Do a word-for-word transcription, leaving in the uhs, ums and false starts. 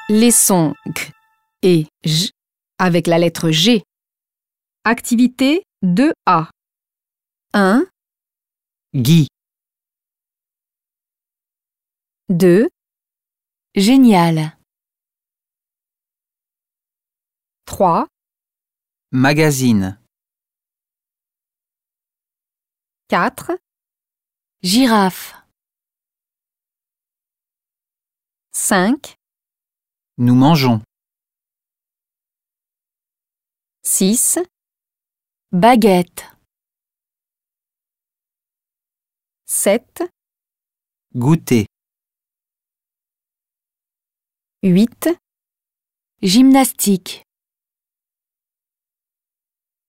Les sons G et J avec la lettre G. Activité deux A. un, Guy, deux, Génial. trois, magazine, quatre, Girafe. cinq, nous mangeons, six, Baguette. sept, goûter, huit, Gymnastique.